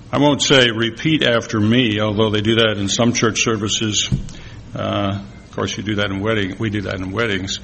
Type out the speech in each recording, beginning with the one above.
I won't say repeat after me, although they do that in some church services. Of course, you do that in we do that in weddings.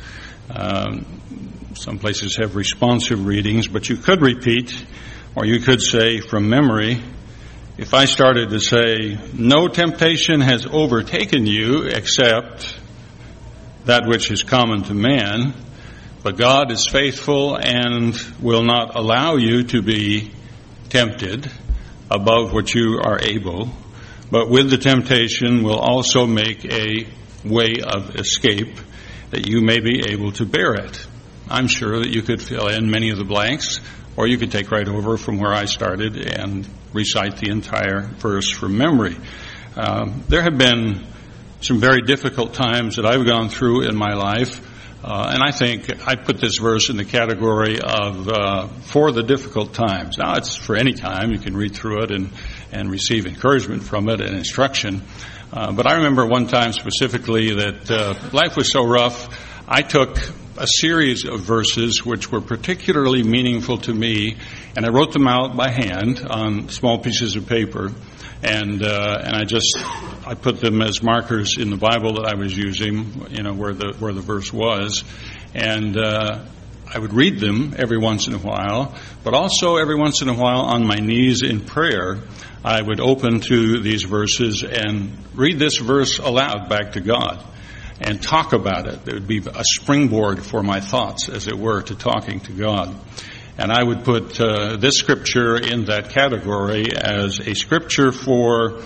Some places have responsive readings, but you could repeat, or you could say from memory. If I started to say, no temptation has overtaken you except that which is common to man, but God is faithful and will not allow you to be tempted above what you are able, but with the temptation will also make a way of escape that you may be able to bear it. I'm sure that you could fill in many of the blanks, or you could take right over from where I started and recite the entire verse from memory. There have been some very difficult times that I've gone through in my life, and I think I put this verse in the category of for the difficult times. Now, it's for any time. You can read through it and receive encouragement from it and instruction. But I remember one time specifically that life was so rough, I took a series of verses which were particularly meaningful to me, and I wrote them out by hand on small pieces of paper, and I put them as markers in the Bible that I was using, where the verse was, and I would read them every once in a while, but also every once in a while on my knees in prayer, I would open to these verses and read this verse aloud back to God and talk about it. It would be a springboard for my thoughts, as it were, to talking to God. And I would put this scripture in that category as a scripture for,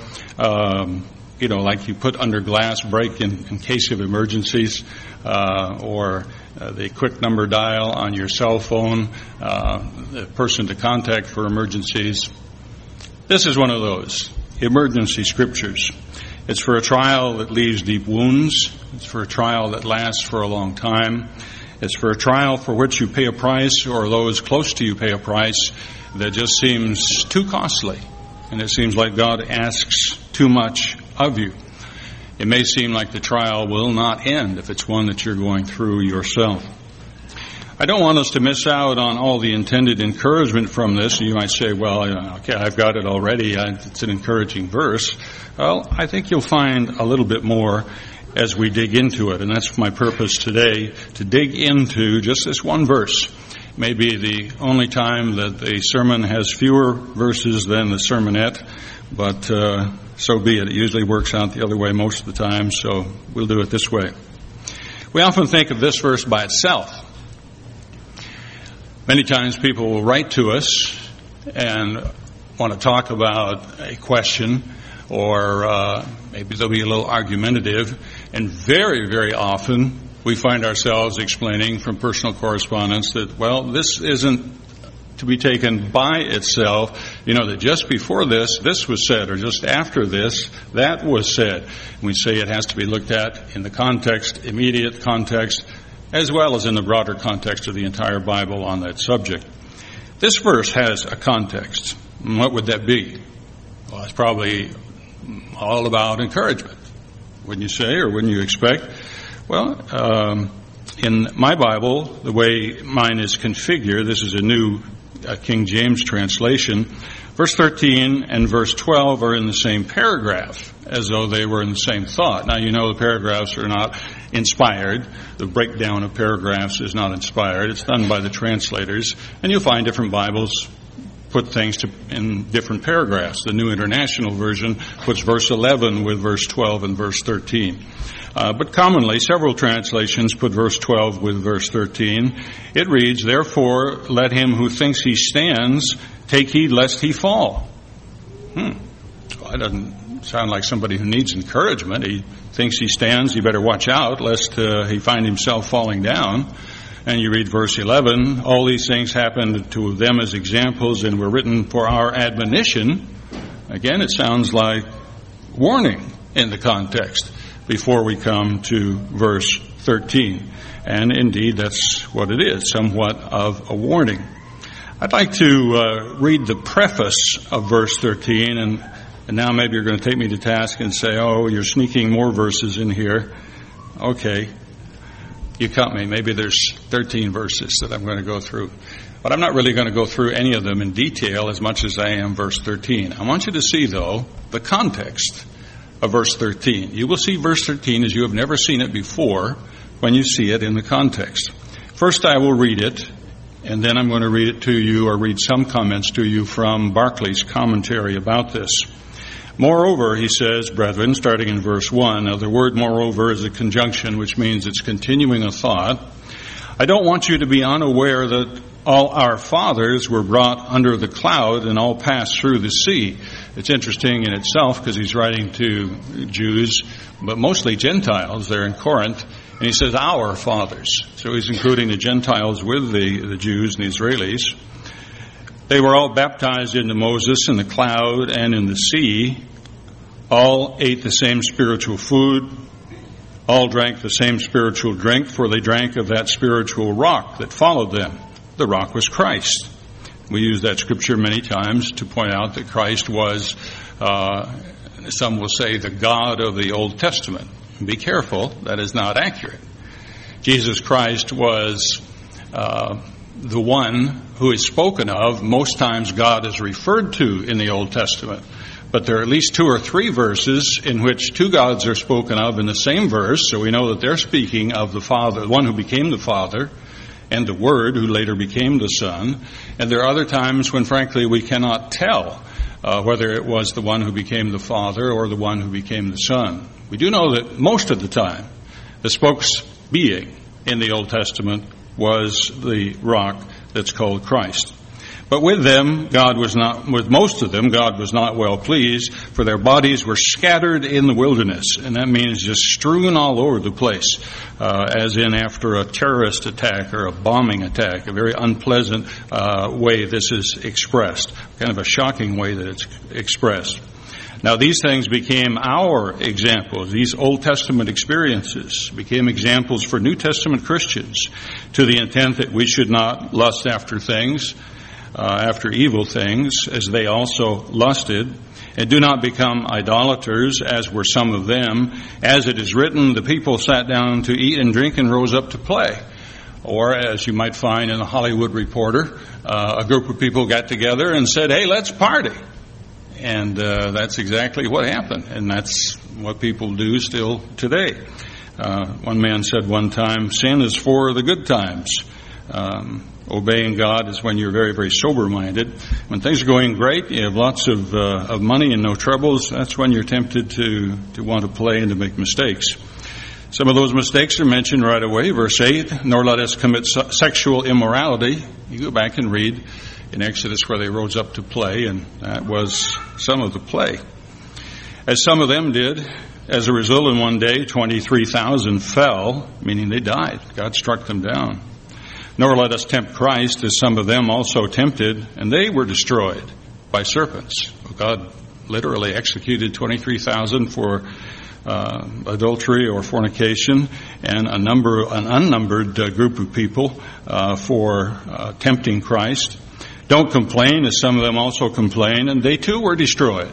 like you put under glass break in case of emergencies, or the quick number dial on your cell phone, the person to contact for emergencies. This is one of those emergency scriptures. It's for a trial that leaves deep wounds. It's for a trial that lasts for a long time. It's for a trial for which you pay a price, or those close to you pay a price that just seems too costly. And it seems like God asks too much of you. It may seem like the trial will not end if it's one that you're going through yourself. I don't want us to miss out on all the intended encouragement from this. You might say, well, okay, I've got it already. It's an encouraging verse. Well, I think you'll find a little bit more as we dig into it. And that's my purpose today, to dig into just this one verse. Maybe the only time that the sermon has fewer verses than the sermonette, but so be it. It usually works out the other way most of the time, so we'll do it this way. We often think of this verse by itself. Many times people will write to us and want to talk about a question, or maybe they'll be a little argumentative, and very, very often we find ourselves explaining from personal correspondence that, well, this isn't to be taken by itself, that just before this was said, or just after this, that was said. And we say it has to be looked at in the context, immediate context, as well as in the broader context of the entire Bible on that subject. This verse has a context. And what would that be? Well, it's probably all about encouragement, wouldn't you say, or wouldn't you expect? Well, in my Bible, the way mine is configured, this is a new King James translation, verse 13 and verse 12 are in the same paragraph, as though they were in the same thought. Now, the paragraphs are not inspired. The breakdown of paragraphs is not inspired. It's done by the translators. And you'll find different Bibles put things in different paragraphs. The New International Version puts verse 11 with verse 12 and verse 13. But commonly, several translations put verse 12 with verse 13. It reads, "Therefore, let him who thinks he stands take heed lest he fall." Well, that doesn't sound like somebody who needs encouragement. He thinks he stands, he better watch out lest he find himself falling down. And you read verse 11, "All these things happened to them as examples and were written for our admonition." Again, it sounds like warning in the context before we come to verse 13. And indeed, that's what it is, somewhat of a warning. I'd like to read the preface of verse 13, and now maybe you're going to take me to task and say, oh, you're sneaking more verses in here. Okay, you caught me. Maybe there's 13 verses that I'm going to go through. But I'm not really going to go through any of them in detail as much as I am verse 13. I want you to see, though, the context of verse 13. You will see verse 13 as you have never seen it before when you see it in the context. First, I will read it, and then I'm going to read it to you or read some comments to you from Barclay's commentary about this. Moreover, he says, brethren, starting in verse 1, now the word moreover is a conjunction, which means it's continuing a thought. I don't want you to be unaware that all our fathers were brought under the cloud and all passed through the sea. It's interesting in itself because he's writing to Jews, but mostly Gentiles. They're in Corinth. And he says, our fathers. So he's including the Gentiles with the Jews and the Israelis. They were all baptized into Moses in the cloud and in the sea. All ate the same spiritual food. All drank the same spiritual drink, for they drank of that spiritual rock that followed them. The rock was Christ. We use that scripture many times to point out that Christ was, some will say, the God of the Old Testament. Be careful, that is not accurate. Jesus Christ was the one who is spoken of. Most times God is referred to in the Old Testament. But there are at least 2 or 3 verses in which 2 gods are spoken of in the same verse, so we know that they're speaking of the Father, the one who became the Father, and the Word who later became the Son. And there are other times when, frankly, we cannot tell whether it was the one who became the Father or the one who became the Son. We do know that most of the time, the spokes being in the Old Testament was the rock that's called Christ. But with most of them, God was not well pleased, for their bodies were scattered in the wilderness. And that means just strewn all over the place, as in after a terrorist attack or a bombing attack, a very unpleasant way this is expressed, kind of a shocking way that it's expressed. Now, these things became our examples. These Old Testament experiences became examples for New Testament Christians, to the intent that we should not lust after things, after evil things, as they also lusted, and do not become idolaters, as were some of them. As it is written, the people sat down to eat and drink and rose up to play. Or, as you might find in the Hollywood Reporter, a group of people got together and said, hey, let's party. And that's exactly what happened, and that's what people do still today. One man said one time, sin is for the good times. Obeying God is when you're very, very sober-minded. When things are going great, you have lots of money and no troubles, that's when you're tempted to want to play and to make mistakes. Some of those mistakes are mentioned right away. Verse 8, nor let us commit sexual immorality. You go back and read in Exodus where they rose up to play, and that was some of the play. As some of them did, as a result, in one day, 23,000 fell, meaning they died. God struck them down. Nor let us tempt Christ, as some of them also tempted, and they were destroyed by serpents. God literally executed 23,000 for adultery or fornication, and an unnumbered group of people for tempting Christ. Don't complain, as some of them also complained, and they too were destroyed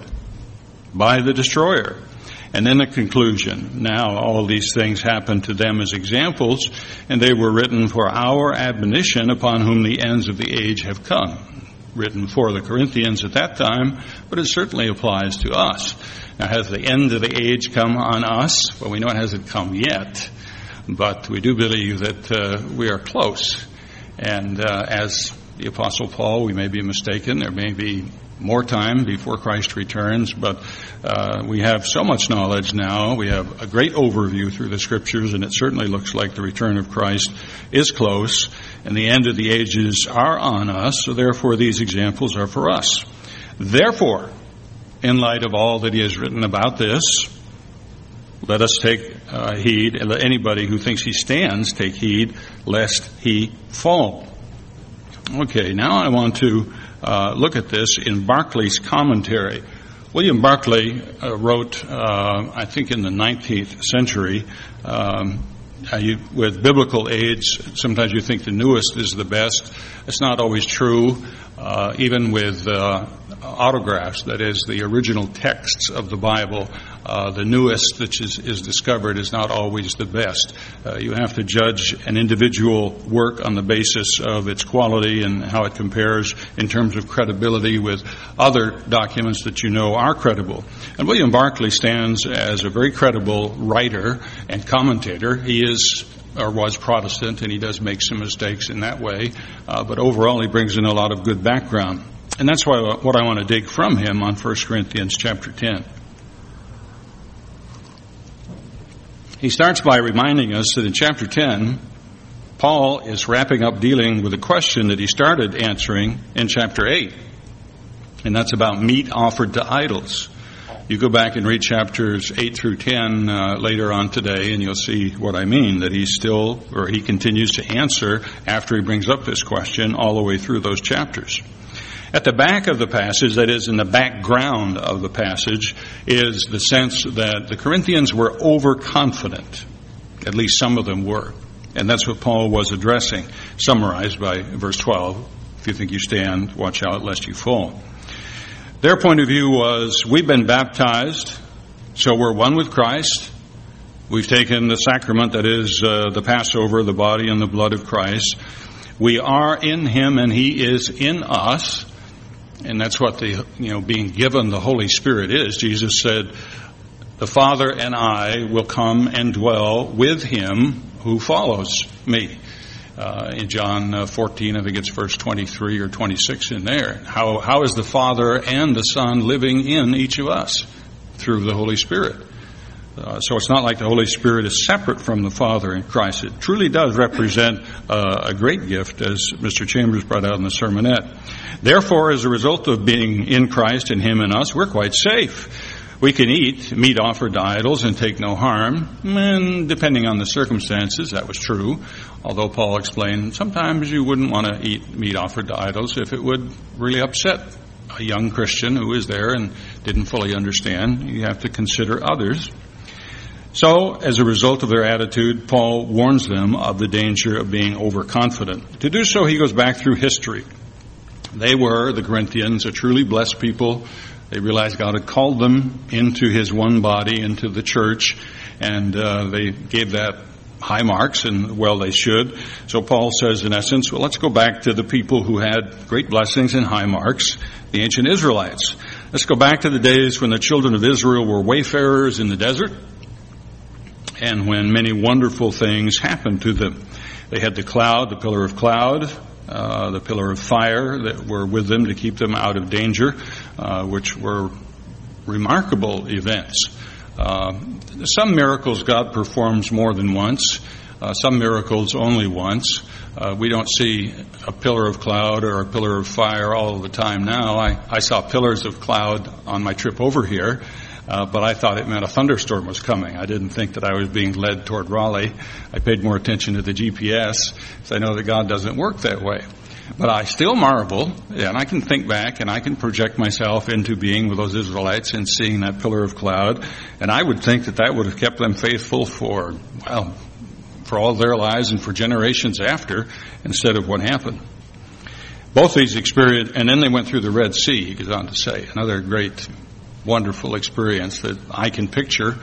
by the destroyer. And then the conclusion. Now all these things happened to them as examples, and they were written for our admonition, upon whom the ends of the age have come. Written for the Corinthians at that time, but it certainly applies to us. Now, has the end of the age come on us? Well, we know it hasn't come yet, but we do believe that we are close. And as the Apostle Paul, we may be mistaken. There may be more time before Christ returns, but we have so much knowledge now. We have a great overview through the Scriptures, and it certainly looks like the return of Christ is close, and the end of the ages are on us, so therefore these examples are for us. Therefore, in light of all that he has written about this, let us take heed, and let anybody who thinks he stands take heed, lest he fall. Okay, now I want to look at this in Barclay's commentary. William Barclay wrote, I think in the 19th century, with biblical aids, sometimes you think the newest is the best. It's not always true. Even with autographs, that is, the original texts of the Bible, the newest that is discovered is not always the best. You have to judge an individual work on the basis of its quality and how it compares in terms of credibility with other documents that you know are credible. And William Barclay stands as a very credible writer and commentator. He is or was Protestant, and he does make some mistakes in that way, but overall he brings in a lot of good background. And that's what I want to dig from him on 1 Corinthians chapter 10. He starts by reminding us that in chapter 10, Paul is wrapping up dealing with a question that he started answering in chapter 8, and that's about meat offered to idols. You go back and read chapters 8 through 10 later on today, and you'll see what I mean, that he continues to answer after he brings up this question all the way through those chapters. At the back of the passage, that is, in the background of the passage, is the sense that the Corinthians were overconfident. At least some of them were. And that's what Paul was addressing, summarized by verse 12. If you think you stand, watch out lest you fall. Their point of view was, we've been baptized, so we're one with Christ. We've taken the sacrament, that is the Passover, the body and the blood of Christ. We are in Him and He is in us. And that's what being given the Holy Spirit is. Jesus said, the Father and I will come and dwell with Him who follows me. In John 14, I think it's verse 23 or 26 in there. How is the Father and the Son living in each of us? Through the Holy Spirit. So it's not like the Holy Spirit is separate from the Father in Christ. It truly does represent a great gift, as Mr. Chambers brought out in the sermonette. Therefore, as a result of being in Christ and Him in us, we're quite safe. We can eat meat offered to idols and take no harm, and depending on the circumstances, that was true. Although Paul explained, sometimes you wouldn't want to eat meat offered to idols if it would really upset a young Christian who is there and didn't fully understand. You have to consider others. So, as a result of their attitude, Paul warns them of the danger of being overconfident. To do so, he goes back through history. They were, the Corinthians, a truly blessed people. They realized God had called them into His one body, into the church, and they gave that high marks, and well, they should. So Paul says, in essence, well, let's go back to the people who had great blessings and high marks, the ancient Israelites. Let's go back to the days when the children of Israel were wayfarers in the desert, and when many wonderful things happened to them. They had the cloud, the pillar of cloud, the pillar of fire that were with them to keep them out of danger, which were remarkable events. Some miracles God performs more than once. Some miracles only once. We don't see a pillar of cloud or a pillar of fire all the time now. I saw pillars of cloud on my trip over here, but I thought it meant a thunderstorm was coming. I didn't think that I was being led toward Raleigh. I paid more attention to the GPS, because I know that God doesn't work that way. But I still marvel, and I can think back, and I can project myself into being with those Israelites and seeing that pillar of cloud, and I would think that would have kept them faithful for all their lives and for generations after, instead of what happened. Both these experience, and then they went through the Red Sea, he goes on to say, another great, wonderful experience that I can picture.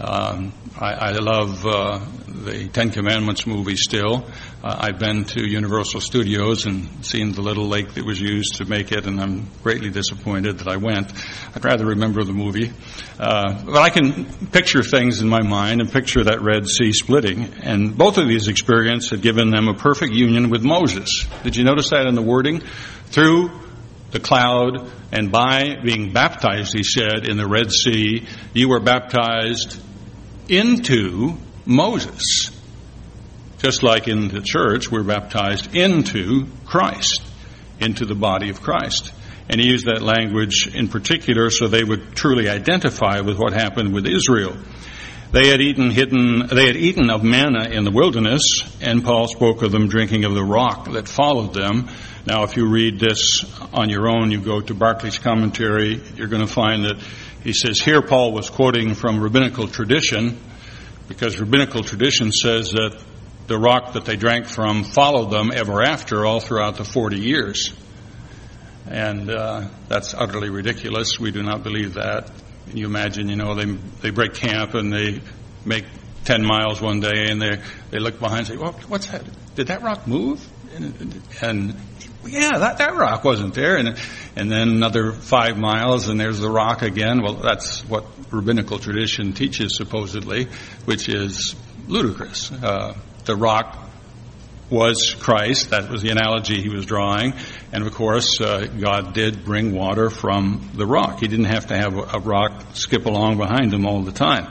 I love the Ten Commandments movie still. I've been to Universal Studios and seen the little lake that was used to make it, and I'm greatly disappointed that I went. I'd rather remember the movie. But I can picture things in my mind and picture that Red Sea splitting. And both of these experiences had given them a perfect union with Moses. Did you notice that in the wording? Through the cloud, and by being baptized, he said, in the Red Sea, you were baptized into Moses. Just like in the church, we're baptized into Christ, into the body of Christ. And he used that language in particular so they would truly identify with what happened with Israel. They had eaten of manna in the wilderness, and Paul spoke of them drinking of the rock that followed them. Now, if you read this on your own, you go to Barclay's commentary, you're going to find that he says here Paul was quoting from rabbinical tradition, because rabbinical tradition says that the rock that they drank from followed them ever after, all throughout the 40 years. And that's utterly ridiculous. We do not believe that. Can you imagine, they break camp and they make 10 miles one day and they look behind and say, well, what's that? Did that rock move? And yeah, that rock wasn't there. And then another 5 miles and there's the rock again. Well, that's what rabbinical tradition teaches supposedly, which is ludicrous. The rock was Christ. That was the analogy he was drawing. And of course, God did bring water from the rock. He didn't have to have a rock skip along behind him all the time.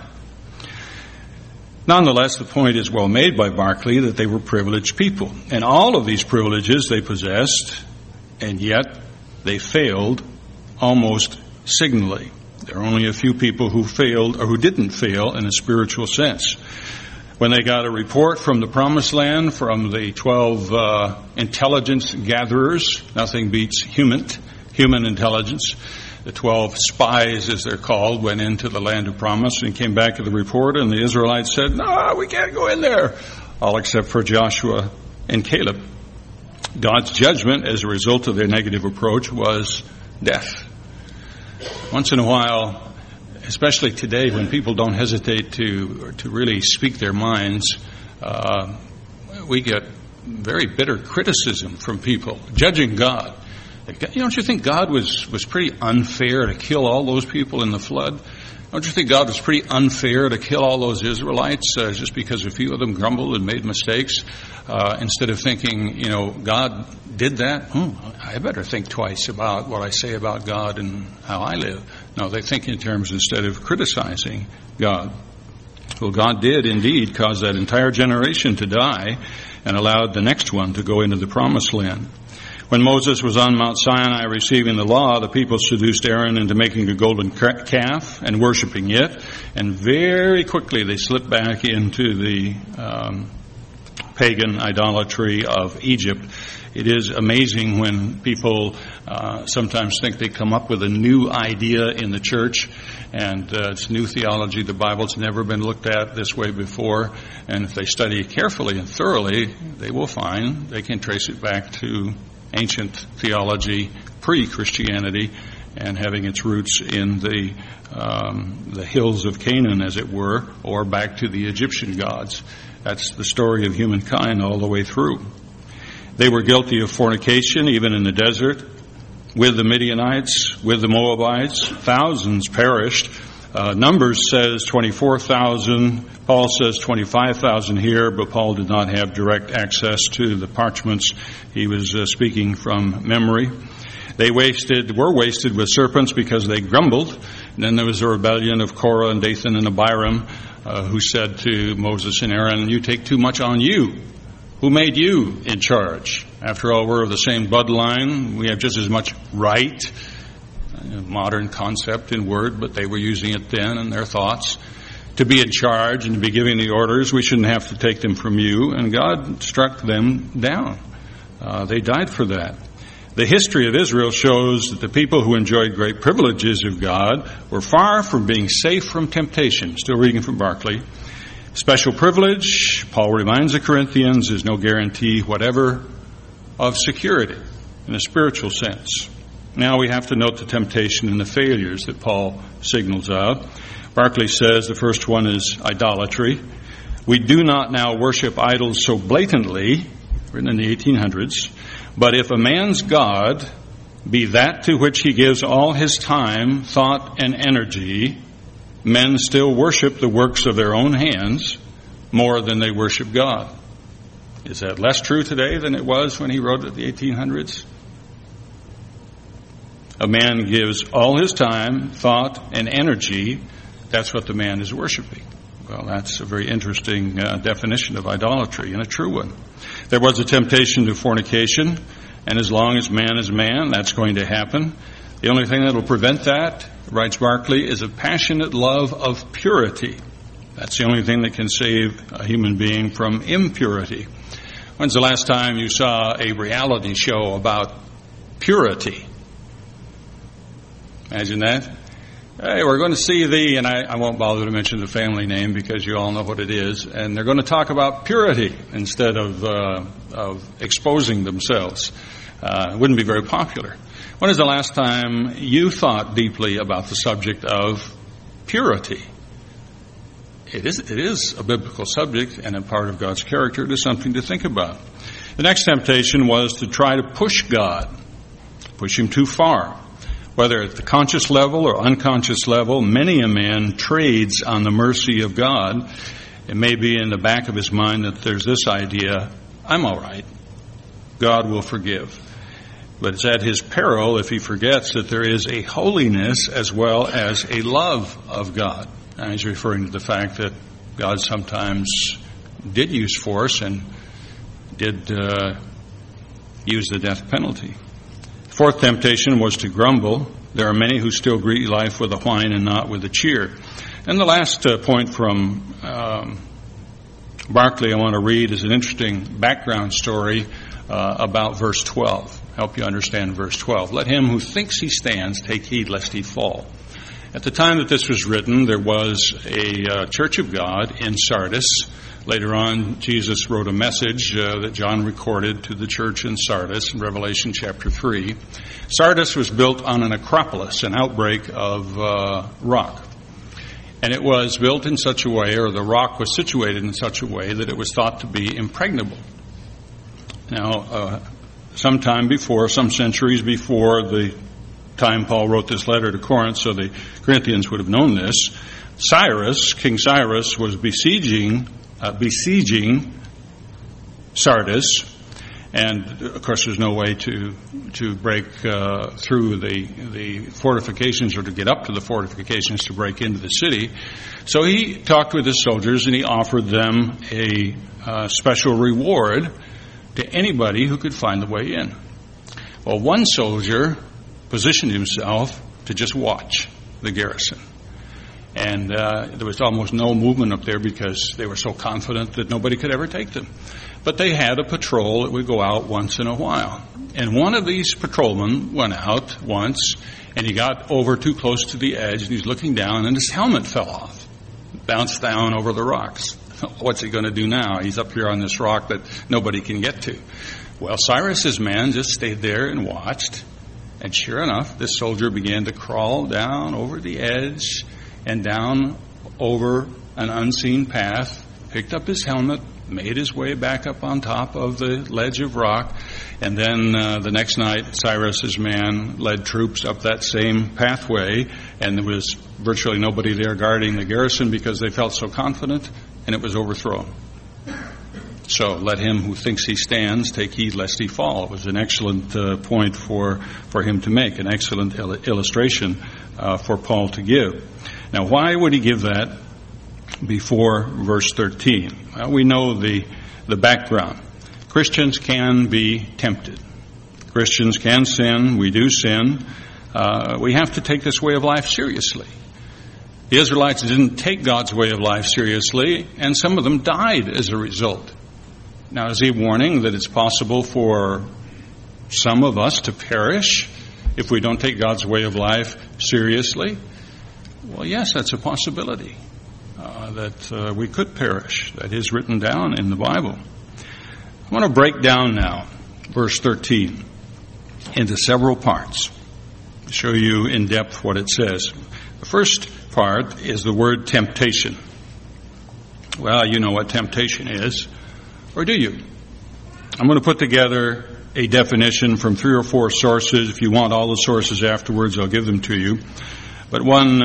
Nonetheless, the point is well made by Barclay that they were privileged people. And all of these privileges they possessed, and yet they failed almost signally. There are only a few people who failed or who didn't fail in a spiritual sense. When they got a report from the Promised Land, from the 12 intelligence gatherers, nothing beats human intelligence. The 12 spies, as they're called, went into the land of promise and came back to the report, and the Israelites said, no, we can't go in there, all except for Joshua and Caleb. God's judgment as a result of their negative approach was death. Once in a while, especially today when people don't hesitate to really speak their minds, we get very bitter criticism from people judging God. Don't you think God was pretty unfair to kill all those people in the flood? Don't you think God was pretty unfair to kill all those Israelites just because a few of them grumbled and made mistakes? Instead of thinking, God did that, I better think twice about what I say about God and how I live. No, they think in terms instead of criticizing God. Well, God did indeed cause that entire generation to die and allowed the next one to go into the Promised Land. When Moses was on Mount Sinai receiving the law, the people seduced Aaron into making a golden calf and worshiping it, and very quickly they slipped back into the pagan idolatry of Egypt. It is amazing when people sometimes think they come up with a new idea in the church, and it's new theology. The Bible's never been looked at this way before, and if they study it carefully and thoroughly, they will find they can trace it back to ancient theology, pre-Christianity, and having its roots in the hills of Canaan, as it were, or back to the Egyptian gods. That's the story of humankind all the way through. They were guilty of fornication, even in the desert, with the Midianites, with the Moabites. Thousands perished. Numbers says 24,000. Paul says 25,000 here, but Paul did not have direct access to the parchments. He was speaking from memory. They were wasted with serpents because they grumbled. And then there was a rebellion of Korah and Dathan and Abiram, who said to Moses and Aaron, you take too much on you. Who made you in charge? After all, we're of the same bloodline. We have just as much right. A modern concept in word, but they were using it then in their thoughts. To be in charge and to be giving the orders, we shouldn't have to take them from you. And God struck them down. They died for that. The history of Israel shows that the people who enjoyed great privileges of God were far from being safe from temptation. Still reading from Barclay. Special privilege, Paul reminds the Corinthians, is no guarantee whatever of security in a spiritual sense. Now we have to note the temptation and the failures that Paul signals out. Barclay says the first one is idolatry. We do not now worship idols so blatantly, written in the 1800s, but if a man's God be that to which he gives all his time, thought, and energy, men still worship the works of their own hands more than they worship God. Is that less true today than it was when he wrote it in the 1800s? A man gives all his time, thought, and energy. That's what the man is worshiping. Well, that's a very interesting definition of idolatry, and a true one. There was a temptation to fornication, and as long as man is man, that's going to happen. The only thing that will prevent that, writes Barclay, is a passionate love of purity. That's the only thing that can save a human being from impurity. When's the last time you saw a reality show about purity? Imagine that. Hey, we're going to see thee, and I won't bother to mention the family name because you all know what it is, and they're going to talk about purity instead of exposing themselves. It wouldn't be very popular. When is the last time you thought deeply about the subject of purity. It is a biblical subject and a part of God's character. It is something to think about. The next temptation was to try to push God, push him too far. Whether at the conscious level or unconscious level, many a man trades on the mercy of God. It may be in the back of his mind that there's this idea, I'm all right. God will forgive. But it's at his peril if he forgets that there is a holiness as well as a love of God. And he's referring to the fact that God sometimes did use force and did use the death penalty. Fourth temptation was to grumble. There are many who still greet life with a whine and not with a cheer. And the last point from Barclay I want to read is an interesting background story about verse 12. Help you understand verse 12. Let him who thinks he stands take heed lest he fall. At the time that this was written, there was a church of God in Sardis. Later on, Jesus wrote a message that John recorded to the church in Sardis in Revelation chapter 3. Sardis was built on an acropolis, an outbreak of rock. And it was built in such a way, or the rock was situated in such a way, that it was thought to be impregnable. Now, sometime before, some centuries before the time Paul wrote this letter to Corinth, so the Corinthians would have known this, King Cyrus was besieging Sardis, and of course there's no way to break through the fortifications or to get up to the fortifications to break into the city. So he talked with his soldiers and he offered them a special reward to anybody who could find the way in. Well, one soldier positioned himself to just watch the garrison. And there was almost no movement up there because they were so confident that nobody could ever take them. But they had a patrol that would go out once in a while. And one of these patrolmen went out once, and he got over too close to the edge, and he's looking down, and his helmet fell off, bounced down over the rocks. What's he going to do now? He's up here on this rock that nobody can get to. Well, Cyrus's man just stayed there and watched, and sure enough, this soldier began to crawl down over the edge and down over an unseen path, picked up his helmet, made his way back up on top of the ledge of rock, and then the next night, Cyrus's man led troops up that same pathway, and there was virtually nobody there guarding the garrison because they felt so confident, and it was overthrown. So, let him who thinks he stands take heed lest he fall. It was an excellent point for him to make, an excellent illustration for Paul to give. Now, why would he give that before verse 13? Well, we know the background. Christians can be tempted. Christians can sin. We do sin. We have to take this way of life seriously. The Israelites didn't take God's way of life seriously, and some of them died as a result. Now, is he warning that it's possible for some of us to perish if we don't take God's way of life seriously? Well, yes, that's a possibility, that we could perish. That is written down in the Bible. I want to break down now verse 13 into several parts to show you in depth what it says. The first part is the word temptation. Well, you know what temptation is, or do you? I'm going to put together a definition from 3 or 4 sources. If you want all the sources afterwards, I'll give them to you. But one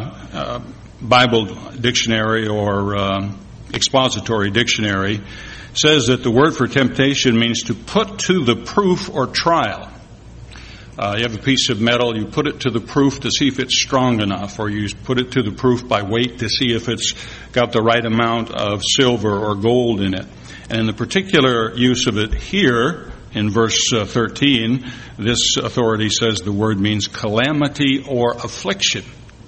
Bible dictionary or expository dictionary says that the word for temptation means to put to the proof or trial. You have a piece of metal, you put it to the proof to see if it's strong enough, or you put it to the proof by weight to see if it's got the right amount of silver or gold in it. And in the particular use of it here, in verse 13, this authority says the word means calamity or affliction.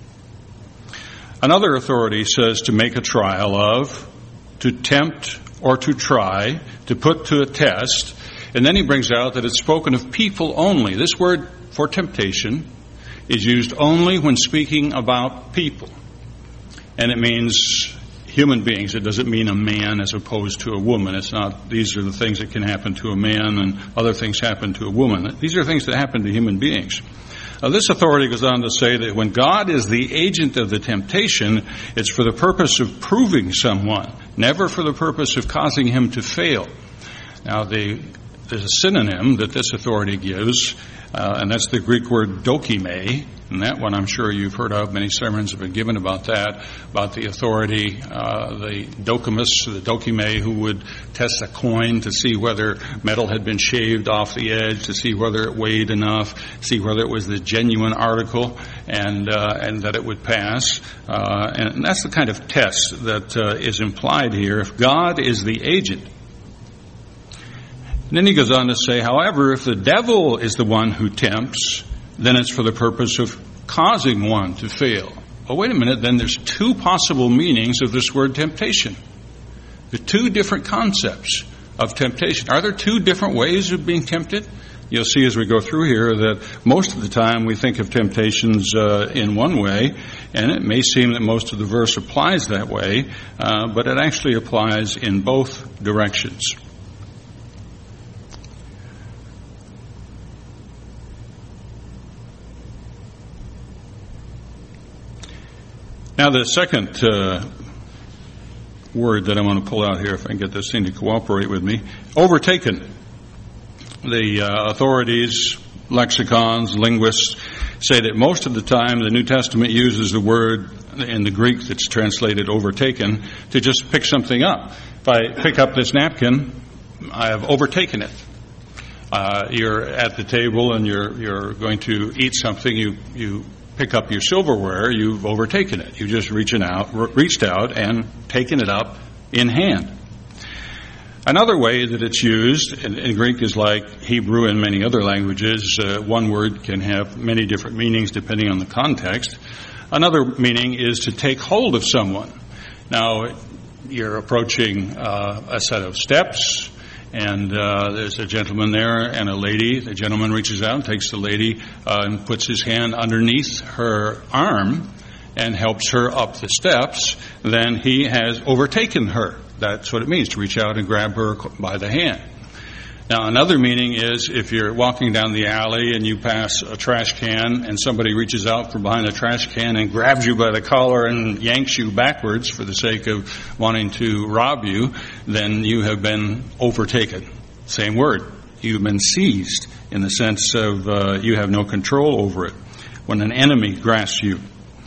Another authority says to make a trial of, to tempt or to try, to put to a test. And then he brings out that it's spoken of people only. This word for temptation is used only when speaking about people. And it means human beings. It doesn't mean a man as opposed to a woman. It's not, these are the things that can happen to a man and other things happen to a woman. These are things that happen to human beings. This authority goes on to say that when God is the agent of the temptation, it's for the purpose of proving someone, never for the purpose of causing him to fail. Now, there's a synonym that this authority gives, and that's the Greek word dokime. And that one I'm sure you've heard of. Many sermons have been given about that, about the authority, the dokimus, the dokime, who would test a coin to see whether metal had been shaved off the edge, to see whether it weighed enough, see whether it was the genuine article, and that it would pass. And that's the kind of test that is implied here. If God is the agent. And then he goes on to say, however, if the devil is the one who tempts, then it's for the purpose of causing one to fail. Oh, wait a minute, then there's two possible meanings of this word temptation. The two different concepts of temptation. Are there two different ways of being tempted? You'll see as we go through here that most of the time we think of temptations in one way, and it may seem that most of the verse applies that way, but it actually applies in both directions. Now, the second word that I want to pull out here, if I can get this thing to cooperate with me, overtaken. The authorities, lexicons, linguists say that most of the time the New Testament uses the word in the Greek that's translated overtaken to just pick something up. If I pick up this napkin, I have overtaken it. You're at the table and you're going to eat something, you pick up your silverware, you've overtaken it. You just reached out and taken it up in hand. Another way that it's used in Greek is like Hebrew and many other languages. One word can have many different meanings depending on the context. Another meaning is to take hold of someone. Now, you're approaching a set of steps, and there's a gentleman there and a lady. The gentleman reaches out and takes the lady and puts his hand underneath her arm and helps her up the steps. Then he has overtaken her. That's what it means, to reach out and grab her by the hand. Now, another meaning is if you're walking down the alley and you pass a trash can and somebody reaches out from behind the trash can and grabs you by the collar and yanks you backwards for the sake of wanting to rob you, then you have been overtaken. Same word. You've been seized in the sense of you have no control over it. When an enemy grasps you.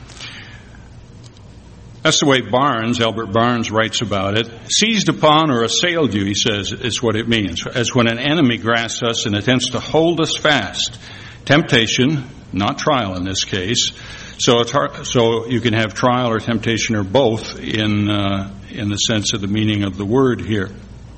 That's the way Albert Barnes writes about it. Seized upon or assailed you, he says, is what it means. As when an enemy grasps us and attempts to hold us fast. Temptation, not trial in this case. So you can have trial or temptation or both in the sense of the meaning of the word here.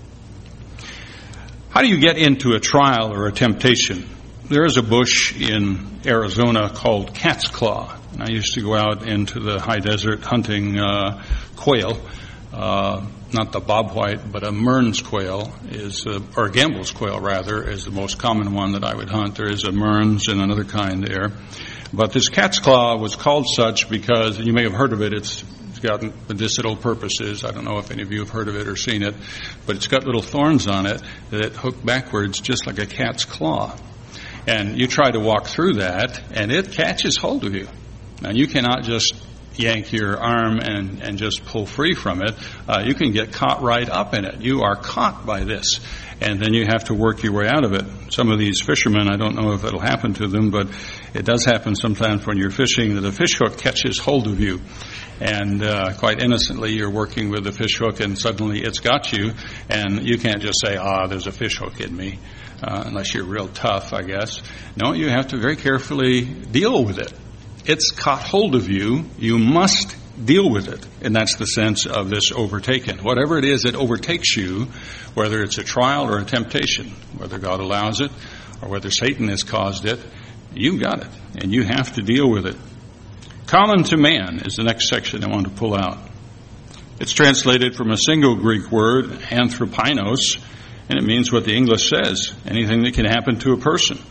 How do you get into a trial or a temptation? There is a bush in Arizona called cat's claw. And I used to go out into the high desert hunting quail, not the bobwhite, but a Mearns quail or a Gambel's quail rather, is the most common one that I would hunt. There is a Mearns and another kind there. But this cat's claw was called such because, and you may have heard of it, it's got medicinal purposes. I don't know if any of you have heard of it or seen it, but it's got little thorns on it that hook backwards just like a cat's claw. And you try to walk through that, and it catches hold of you. Now, you cannot just yank your arm and just pull free from it. You can get caught right up in it. You are caught by this, and then you have to work your way out of it. Some of these fishermen, I don't know if it'll happen to them, but it does happen sometimes when you're fishing that a fish hook catches hold of you. And quite innocently, you're working with a fish hook, and suddenly it's got you, and you can't just say, there's a fish hook in me, unless you're real tough, I guess. No, you have to very carefully deal with it. It's caught hold of you. You must deal with it. And that's the sense of this overtaken. Whatever it is that overtakes you, whether it's a trial or a temptation, whether God allows it or whether Satan has caused it, you've got it, and you have to deal with it. Common to man is the next section I want to pull out. It's translated from a single Greek word, anthropinos, and it means what the English says, anything that can happen to a person.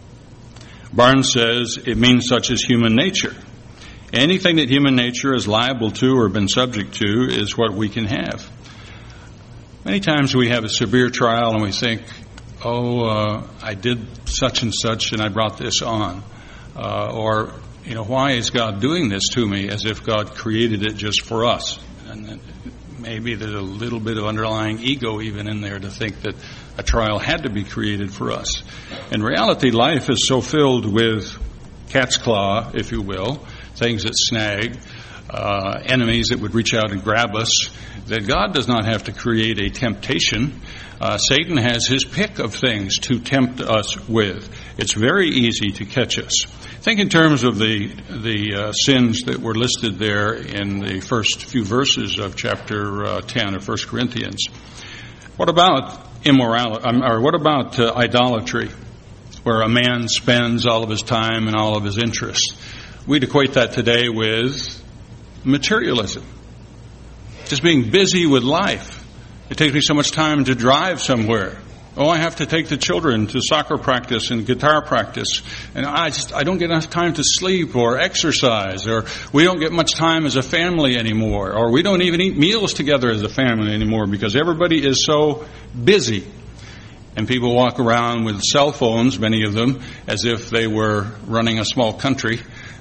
Barnes says it means such as human nature. Anything that human nature is liable to or been subject to is what we can have. Many times we have a severe trial and we think, I did such and such and I brought this on. Or, why is God doing this to me, as if God created it just for us? And maybe there's a little bit of underlying ego even in there to think that a trial had to be created for us. In reality, life is so filled with cat's claw, if you will, things that snag, enemies that would reach out and grab us, that God does not have to create a temptation. Satan has his pick of things to tempt us with. It's very easy to catch us. Think in terms of the sins that were listed there in the first few verses of chapter 10 of 1 Corinthians. What about immorality, or what about idolatry, where a man spends all of his time and all of his interest? We'd equate that today with materialism. Just being busy with life. It takes me so much time to drive somewhere. Oh, I have to take the children to soccer practice and guitar practice. And I don't get enough time to sleep or exercise, or we don't get much time as a family anymore, or we don't even eat meals together as a family anymore because everybody is so busy. And people walk around with cell phones, many of them, as if they were running a small country.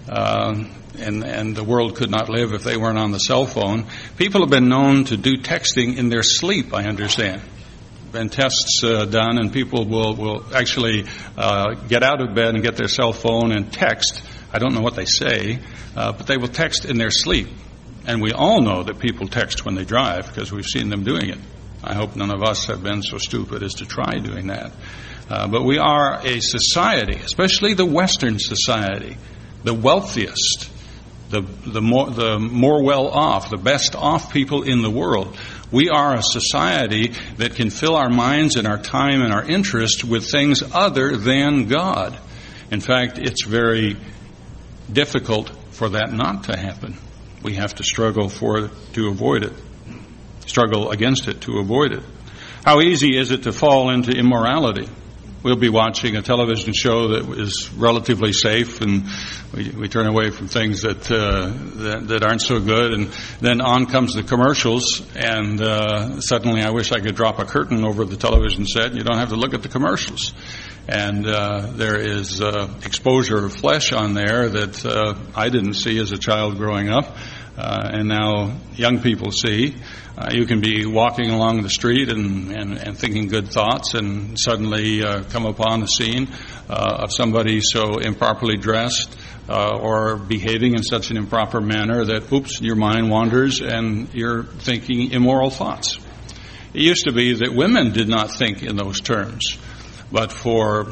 And the world could not live if they weren't on the cell phone. People have been known to do texting in their sleep, I understand. Been tests done, and people will actually get out of bed and get their cell phone and text. I don't know what they say, but they will text in their sleep. And we all know that people text when they drive because we've seen them doing it. I hope none of us have been so stupid as to try doing that. But we are a society, especially the Western society, the wealthiest, the more well off, the best off people in the world. We are a society that can fill our minds and our time and our interest with things other than God. In fact, it's very difficult for that not to happen. We have to struggle to avoid it. Struggle against it to avoid it. How easy is it to fall into immorality? We'll be watching a television show that is relatively safe, and we turn away from things that aren't so good, and then on comes the commercials, and suddenly I wish I could drop a curtain over the television set, and you don't have to look at the commercials. And there is exposure of flesh on there that I didn't see as a child growing up, and now young people see. You can be walking along the street and thinking good thoughts, and suddenly come upon the scene of somebody so improperly dressed or behaving in such an improper manner that, oops, your mind wanders and you're thinking immoral thoughts. It used to be that women did not think in those terms, but for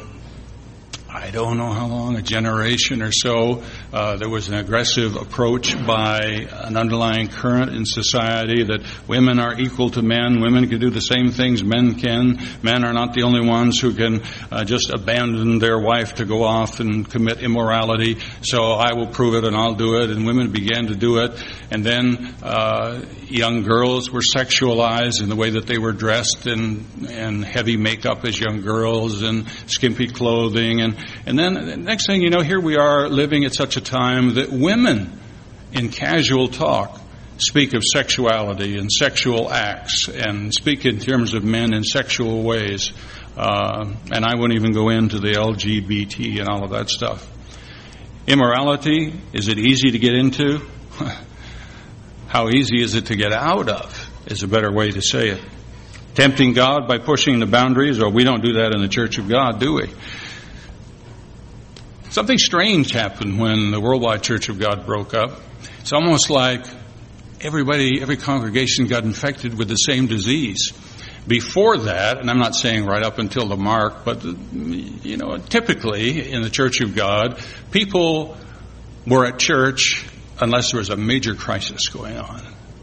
I don't know how long, a generation or so, there was an aggressive approach by an underlying current in society that women are equal to men. Women can do the same things men can. Men are not the only ones who can just abandon their wife to go off and commit immorality. So I will prove it and I'll do it. And women began to do it. And then young girls were sexualized in the way that they were dressed, and heavy makeup as young girls and skimpy clothing. And then the next thing you know, here we are living at such a time that women in casual talk speak of sexuality and sexual acts and speak in terms of men in sexual ways. And I wouldn't even go into the LGBT and all of that stuff. Immorality, is it easy to get into? How easy is it to get out of is a better way to say it. Tempting God by pushing the boundaries, or we don't do that in the Church of God, do we? Something strange happened when the Worldwide Church of God broke up. It's almost like every congregation got infected with the same disease. Before that, and I'm not saying right up until the mark, but typically in the Church of God, people were at church unless there was a major crisis going on.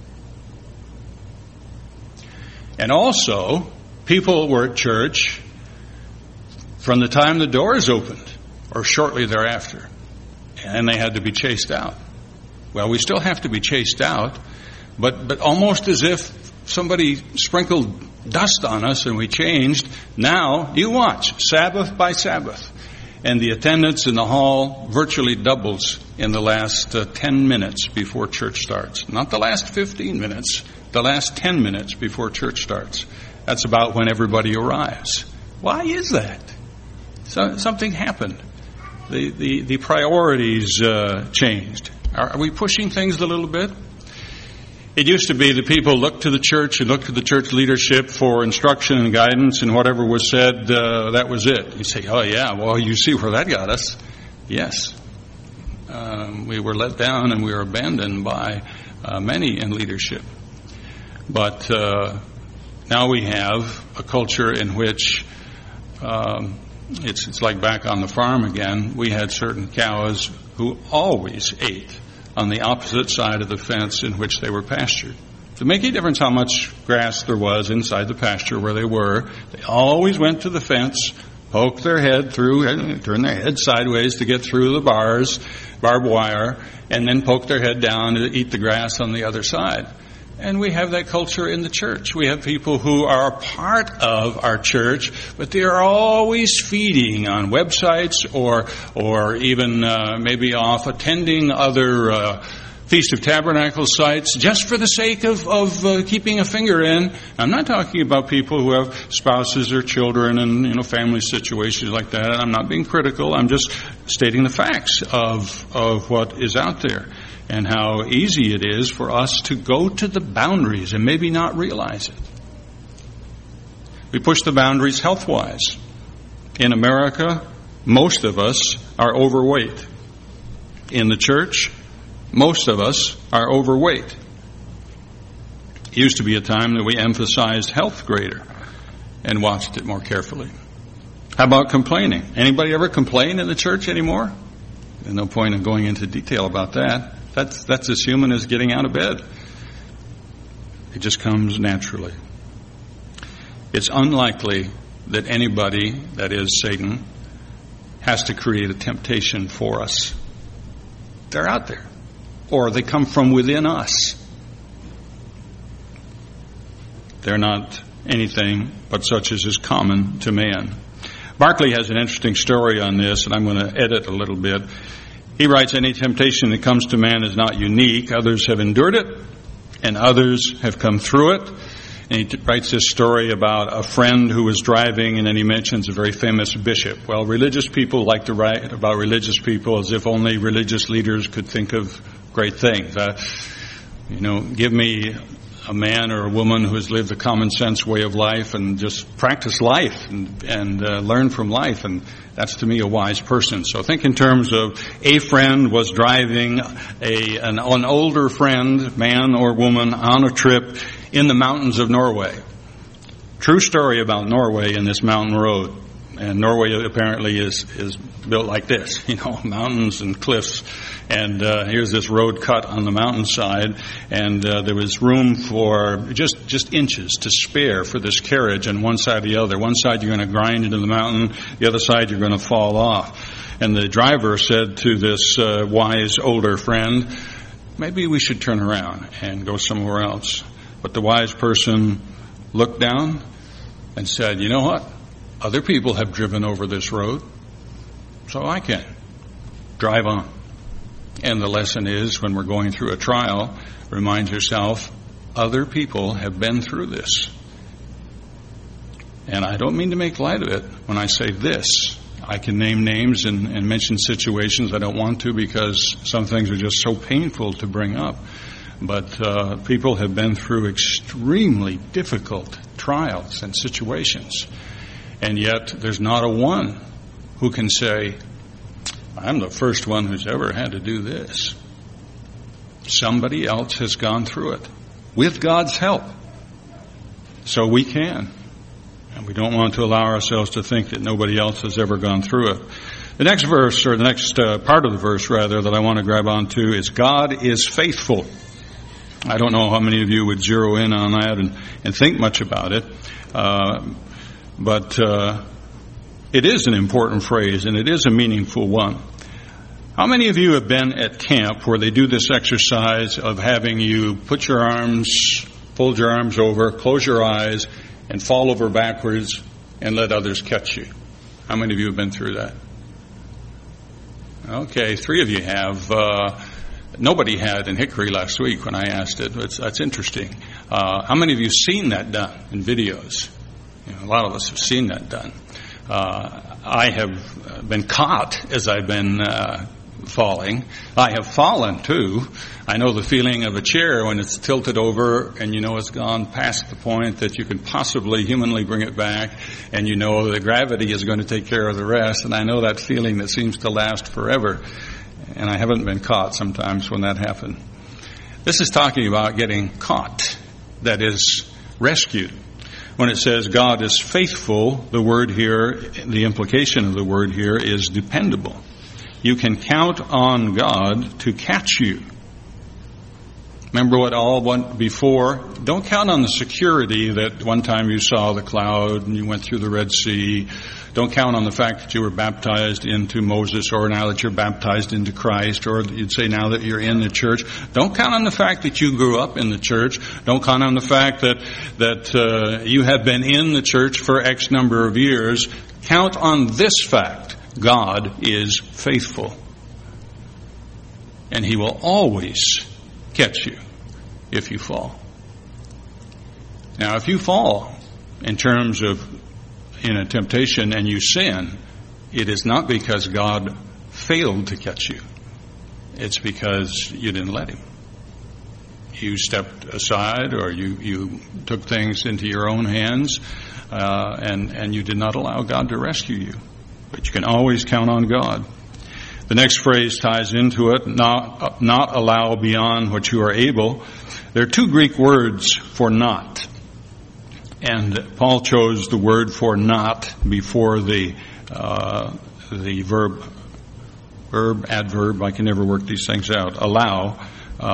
And also, people were at church from the time the doors opened, or shortly thereafter, and they had to be chased out. Well, we still have to be chased out, but almost as if somebody sprinkled dust on us and we changed. Now, you watch, Sabbath by Sabbath, and the attendance in the hall virtually doubles in the last 10 minutes before church starts. Not the last 15 minutes, the last 10 minutes before church starts. That's about when everybody arrives. Why is that? Something happened. the priorities changed. Are we pushing things a little bit? It used to be that people looked to the church and looked to the church leadership for instruction and guidance, and whatever was said, that was it. You say, oh yeah, well, you see where that got us. Yes. We were let down and we were abandoned by many in leadership. But now we have a culture in which it's like back on the farm again. We had certain cows who always ate on the opposite side of the fence in which they were pastured. To make a difference how much grass there was inside the pasture where they were, they always went to the fence, poked their head through, turn their head sideways to get through the barbed wire, and then poke their head down to eat the grass on the other side. And we have that culture in the church. We have people who are a part of our church, but they are always feeding on websites or even maybe off attending other Feast of Tabernacles sites just for the sake of keeping a finger in. I'm not talking about people who have spouses or children and family situations like that. I'm not being critical. I'm just stating the facts of what is out there. And how easy it is for us to go to the boundaries and maybe not realize it. We push the boundaries health-wise. In America, most of us are overweight. In the church, most of us are overweight. It used to be a time that we emphasized health greater and watched it more carefully. How about complaining? Anybody ever complain in the church anymore? There's no point in going into detail about that. That's as human as getting out of bed. It just comes naturally. It's unlikely that anybody, that is Satan, has to create a temptation for us. They're out there. Or they come from within us. They're not anything but such as is common to man. Barclay has an interesting story on this, and I'm going to edit a little bit. He writes, any temptation that comes to man is not unique. Others have endured it, and others have come through it. And he writes this story about a friend who was driving, and then he mentions a very famous bishop. Well, religious people like to write about religious people as if only religious leaders could think of great things. Give me a man or a woman who has lived a common sense way of life and just practice life and learn from life, and that's to me a wise person. So think in terms of a friend was driving an older friend, man or woman, on a trip in the mountains of Norway. True story about Norway and this mountain road. And Norway apparently is built like this, mountains and cliffs. And here's this road cut on the mountainside, and there was room for just inches to spare for this carriage on one side or the other. One side you're going to grind into the mountain, the other side you're going to fall off. And the driver said to this wise older friend, maybe we should turn around and go somewhere else. But the wise person looked down and said, you know what? Other people have driven over this road, so I can. Drive on. And the lesson is, when we're going through a trial, remind yourself, other people have been through this. And I don't mean to make light of it when I say this. I can name names and mention situations I don't want to because some things are just so painful to bring up. But people have been through extremely difficult trials and situations. And yet, there's not a one who can say, I'm the first one who's ever had to do this. Somebody else has gone through it with God's help. So we can. And we don't want to allow ourselves to think that nobody else has ever gone through it. The next verse, or the next part of the verse, rather, that I want to grab onto is God is faithful. I don't know how many of you would zero in on that and think much about it. But it is an important phrase, and it is a meaningful one. How many of you have been at camp where they do this exercise of having you put your arms, fold your arms over, close your eyes, and fall over backwards and let others catch you? How many of you have been through that? Okay, 3 of you have. Nobody had in Hickory last week when I asked it. That's interesting. How many of you have seen that done in videos? A lot of us have seen that done. I have been caught as I've been falling. I have fallen too. I know the feeling of a chair when it's tilted over and you know it's gone past the point that you can possibly humanly bring it back, and you know the gravity is going to take care of the rest. And I know that feeling that seems to last forever. And I haven't been caught sometimes when that happened. This is talking about getting caught, that is, rescued. When it says God is faithful, the word here, the implication of the word here is dependable. You can count on God to catch you. Remember what all went before? Don't count on the security that one time you saw the cloud and you went through the Red Sea. Don't count on the fact that you were baptized into Moses, or now that you're baptized into Christ, or you'd say now that you're in the church. Don't count on the fact that you grew up in the church. Don't count on the fact that you have been in the church for X number of years. Count on this fact. God is faithful. And He will always catch you if you fall. Now, if you fall in terms of in a temptation and you sin, it is not because God failed to catch you. It's because you didn't let Him. You stepped aside, or you took things into your own hands, and you did not allow God to rescue you. But you can always count on God. The next phrase ties into it, not allow beyond what you are able. There are two Greek words for not. And Paul chose the word for not before the verb, adverb. I can never work these things out. Allow.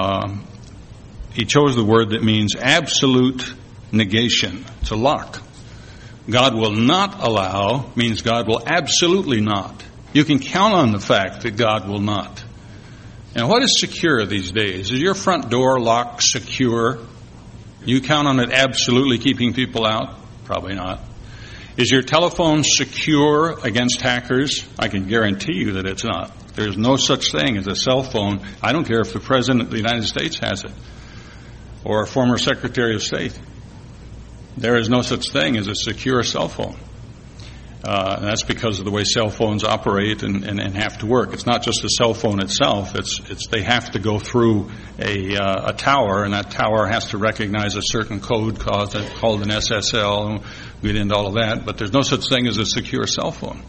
He chose the word that means absolute negation. It's a lock. God will not allow means God will absolutely not. You can count on the fact that God will not. And what is secure these days? Is your front door locked secure? You count on it absolutely keeping people out? Probably not. Is your telephone secure against hackers? I can guarantee you that it's not. There's no such thing as a cell phone. I don't care if the President of the United States has it, or a former Secretary of State. There is no such thing as a secure cell phone. And that's because of the way cell phones operate and have to work. It's not just the cell phone itself. It's they have to go through a tower, and that tower has to recognize a certain code called an SSL. And we get into all of that. But there's no such thing as a secure cell phone.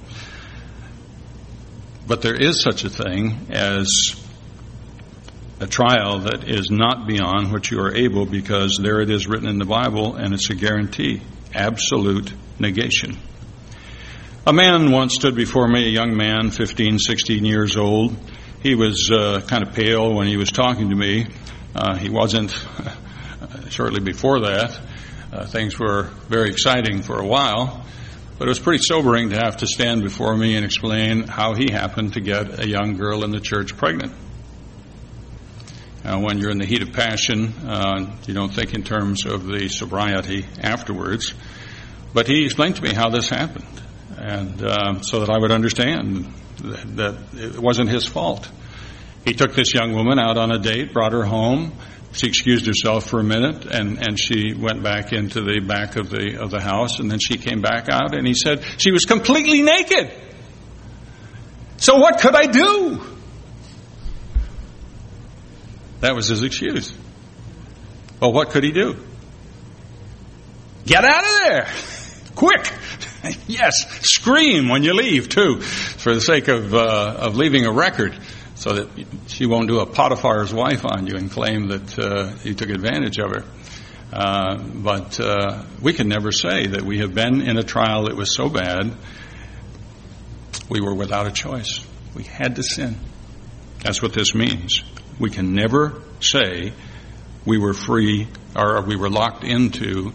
But there is such a thing as a trial that is not beyond what you are able, because there it is written in the Bible, and it's a guarantee. Absolute negation. A man once stood before me, a young man, 15, 16 years old. He was kind of pale when he was talking to me. He wasn't shortly before that. Things were very exciting for a while, but it was pretty sobering to have to stand before me and explain how he happened to get a young girl in the church pregnant. When you're in the heat of passion, you don't think in terms of the sobriety afterwards. But he explained to me how this happened, and so that I would understand that it wasn't his fault. He took this young woman out on a date, brought her home. She excused herself for a minute, and she went back into the back of the house, and then she came back out, and he said she was completely naked. So what could I do? That was his excuse. Well, what could he do? Get out of there! Quick! Yes, scream when you leave, too, for the sake of leaving a record, so that she won't do a Potiphar's wife on you and claim that you took advantage of her. But we can never say that we have been in a trial that was so bad we were without a choice. We had to sin. That's what this means. We can never say we were free, or we were locked into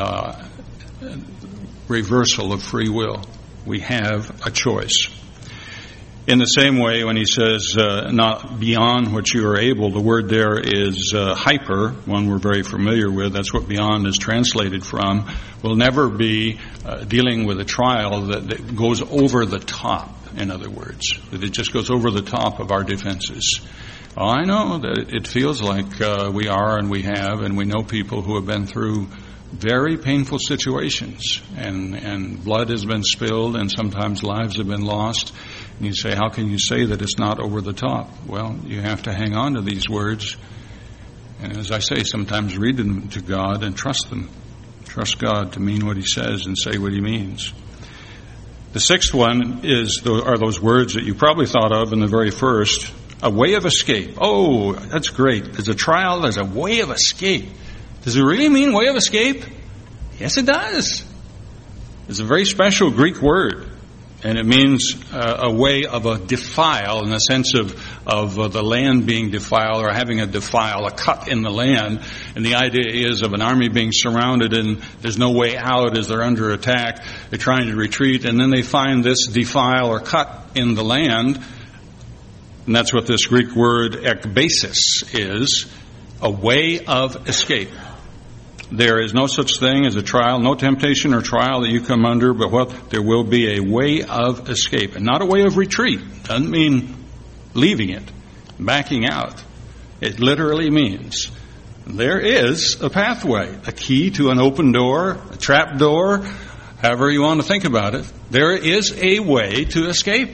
reversal of free will. We have a choice. In the same way, when he says not beyond what you are able, the word there is hyper, one we're very familiar with. That's what beyond is translated from. We'll never be dealing with a trial that goes over the top, in other words. That it just goes over the top of our defenses. Well, I know that it feels like we are, and we have, and we know people who have been through very painful situations, and blood has been spilled, and sometimes lives have been lost. And you say, how can you say that it's not over the top? Well, you have to hang on to these words, and as I say, sometimes read them to God and trust them. Trust God to mean what He says and say what He means. The sixth one are those words that you probably thought of in the very first, a way of escape. Oh, that's great. There's a trial, there's a way of escape. Does it really mean way of escape? Yes, it does. It's a very special Greek word, and it means a way of a defile, in the sense of the land being defiled, or having a defile, a cut in the land. And the idea is of an army being surrounded and there's no way out as they're under attack. They're trying to retreat, and then they find this defile or cut in the land. And that's what this Greek word ekbasis is, a way of escape. There is no such thing as a trial, no temptation or trial that you come under, but what? There will be a way of escape, and not a way of retreat. Doesn't mean leaving it, backing out. It literally means there is a pathway, a key to an open door, a trap door, however you want to think about it. There is a way to escape.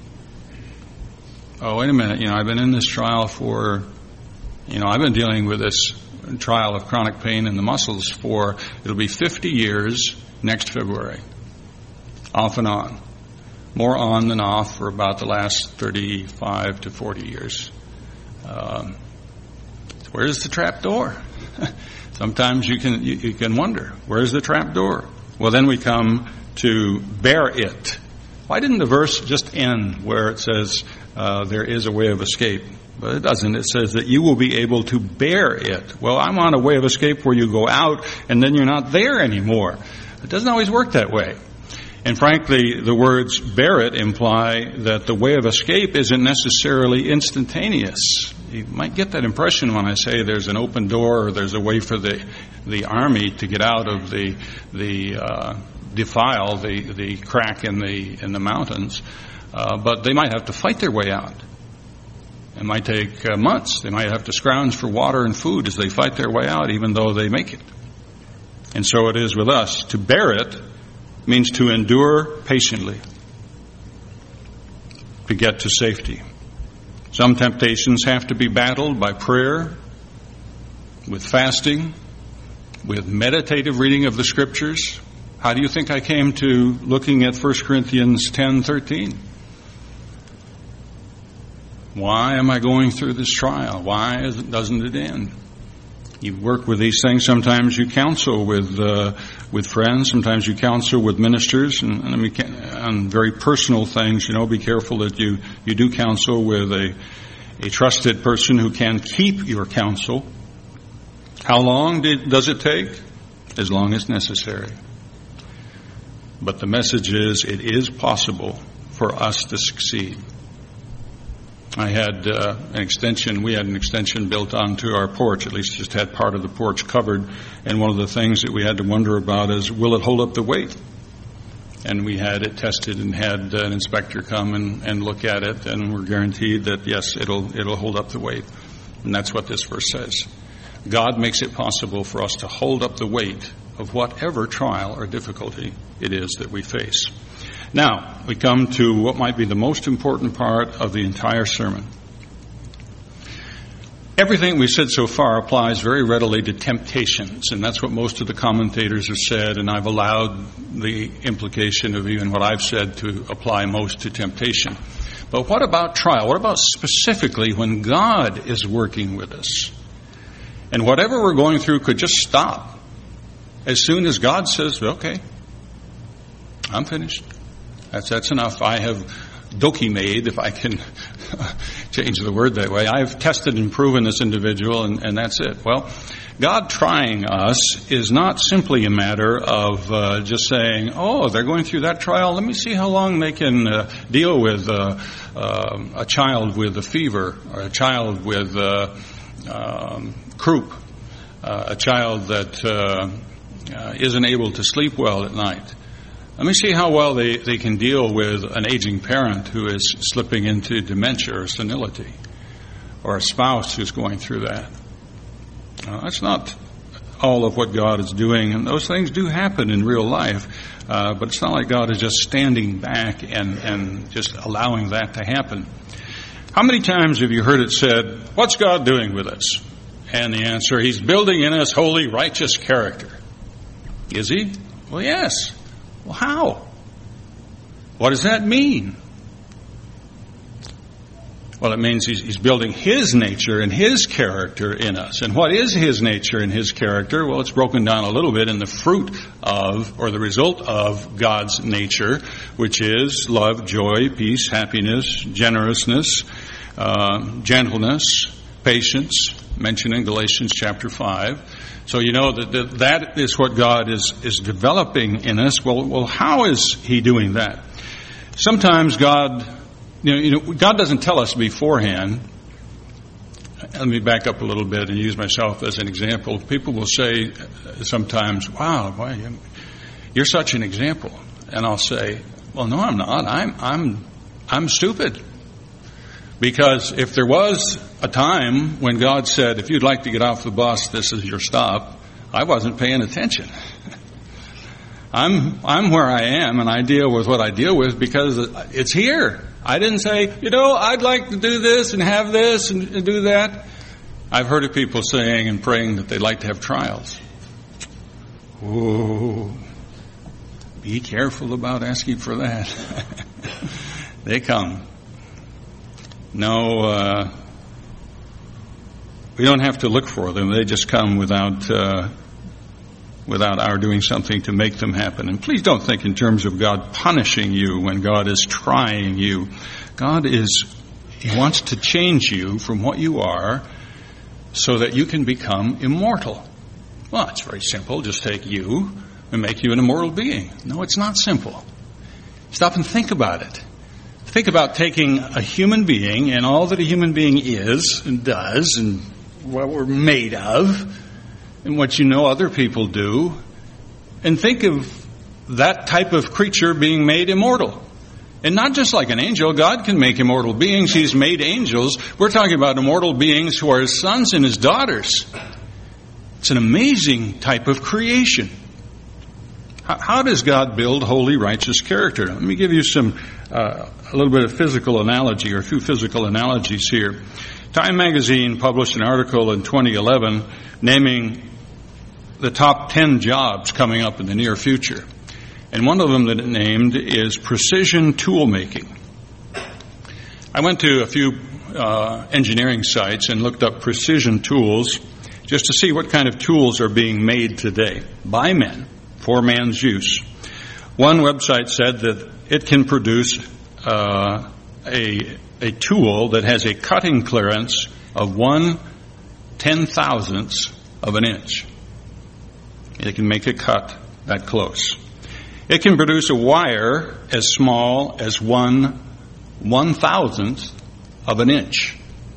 Oh, wait a minute, I've been in this trial I've been dealing with this trial of chronic pain in the muscles it'll be 50 years next February. Off and on. More on than off for about the last 35 to 40 years. Where's the trap door? Sometimes you can wonder, where's the trap door? Well, then we come to bear it. Why didn't the verse just end where it says there is a way of escape? But it doesn't. It says that you will be able to bear it. Well, I'm on a way of escape where you go out and then you're not there anymore. It doesn't always work that way. And frankly, the words bear it imply that the way of escape isn't necessarily instantaneous. You might get that impression when I say there's an open door or there's a way for the army to get out of the defile, the crack in the mountains. But they might have to fight their way out. It might take months. They might have to scrounge for water and food as they fight their way out, even though they make it. And so it is with us. To bear it means to endure patiently, to get to safety. Some temptations have to be battled by prayer, with fasting, with meditative reading of the Scriptures. How do you think I came to looking at 1 Corinthians 10:13? Why am I going through this trial? Why doesn't it end? You work with these things. Sometimes you counsel with friends. Sometimes you counsel with ministers, and on very personal things. Be careful that you do counsel with a trusted person who can keep your counsel. How long does it take? As long as necessary. But the message is, it is possible for us to succeed. I had we had an extension built onto our porch, at least just had part of the porch covered, and one of the things that we had to wonder about is, will it hold up the weight? And we had it tested and had an inspector come and look at it, and we're guaranteed that, yes, it'll hold up the weight. And that's what this verse says. God makes it possible for us to hold up the weight of whatever trial or difficulty it is that we face. Now, we come to what might be the most important part of the entire sermon. Everything we've said so far applies very readily to temptations, and that's what most of the commentators have said, and I've allowed the implication of even what I've said to apply most to temptation. But what about trial? What about specifically when God is working with us? And whatever we're going through could just stop as soon as God says, okay, I'm finished. That's enough. I have doki-made, if I can change the word that way. I've tested and proven this individual, and that's it. Well, God trying us is not simply a matter of just saying, oh, they're going through that trial. Let me see how long they can deal with a child with a fever, or a child with croup, a child that isn't able to sleep well at night. Let me see how well they can deal with an aging parent who is slipping into dementia or senility, or a spouse who's going through that. That's not all of what God is doing. And those things do happen in real life, but it's not like God is just standing back and just allowing that to happen. How many times have you heard it said, what's God doing with us? And the answer, He's building in us holy, righteous character. Is He? Well, yes. Well, how? What does that mean? Well, it means He's building His nature and His character in us. And what is His nature and His character? Well, it's broken down a little bit in the fruit of, or the result of, God's nature, which is love, joy, peace, happiness, generousness, gentleness, patience, mentioned in Galatians chapter 5. So you know that is what God is developing in us. Well, how is He doing that? Sometimes God doesn't tell us beforehand. Let me back up a little bit and use myself as an example. People will say sometimes, wow, boy, you're such an example. And I'll say, well, no, I'm not. I'm stupid. Because if there was a time when God said, if you'd like to get off the bus, this is your stop, I wasn't paying attention. I'm where I am, and I deal with what I deal with because it's here. I didn't say, I'd like to do this and have this and do that. I've heard of people saying and praying that they'd like to have trials. Oh, be careful about asking for that. They come. No, we don't have to look for them. They just come without our doing something to make them happen. And please don't think in terms of God punishing you when God is trying you. He wants to change you from what you are so that you can become immortal. Well, it's very simple. Just take you and make you an immortal being. No, it's not simple. Stop and think about it. Think about taking a human being and all that a human being is and does and what we're made of and what other people do, and think of that type of creature being made immortal. And not just like an angel. God can make immortal beings. He's made angels. We're talking about immortal beings who are His sons and His daughters. It's an amazing type of creation. How does God build holy, righteous character? Let me give you a little bit of physical analogy, or a few physical analogies here. Time magazine published an article in 2011 naming the top 10 jobs coming up in the near future. And one of them that it named is precision tool making. I went to a few engineering sites and looked up precision tools just to see what kind of tools are being made today by men for man's use. One website said that it can produce a tool that has a cutting clearance of 1/10,000th of an inch. It can make a cut that close. It can produce a wire as small as 1/1000th of an inch.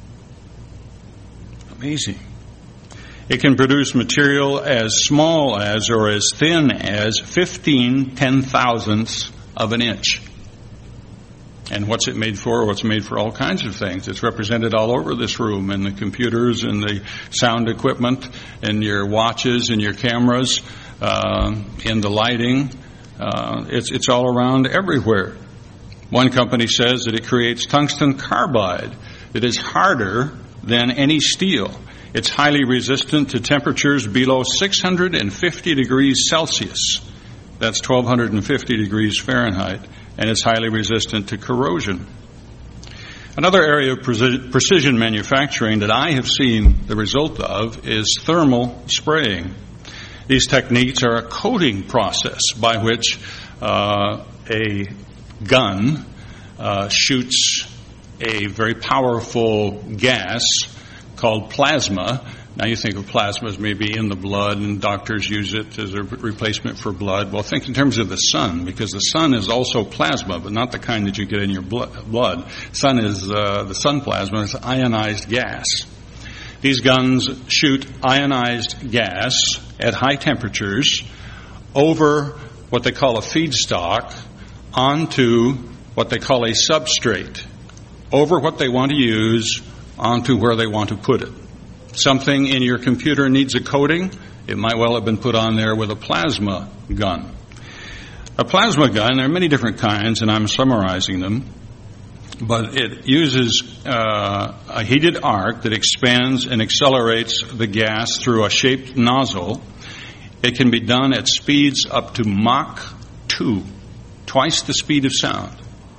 Amazing. It can produce material as small as or as thin as 15/10,000ths of an inch. And what's it made for? Well, it's made for all kinds of things. It's represented all over this room, in the computers and the sound equipment and your watches and your cameras, in the lighting. It's all around everywhere. One company says that it creates tungsten carbide that is harder than any steel. It's highly resistant to temperatures below 650 degrees Celsius. That's 1,250 degrees Fahrenheit. And it's highly resistant to corrosion. Another area of precision manufacturing that I have seen the result of is thermal spraying. These techniques are a coating process by which a gun shoots a very powerful gas called plasma. Now you think of plasma as maybe in the blood, and doctors use it as a replacement for blood. Well, think in terms of the sun, because the sun is also plasma, but not the kind that you get in your blood. Sun is the sun plasma is ionized gas. These guns shoot ionized gas at high temperatures over what they call a feedstock onto what they call a substrate, over what they want to use onto where they want to put it. Something in your computer needs a coating, It might well have been put on there with a plasma gun. A plasma gun, there are many different kinds, and I'm summarizing them, but it uses a heated arc that expands and accelerates the gas through a shaped nozzle. It can be done at speeds up to Mach 2, twice the speed of sound.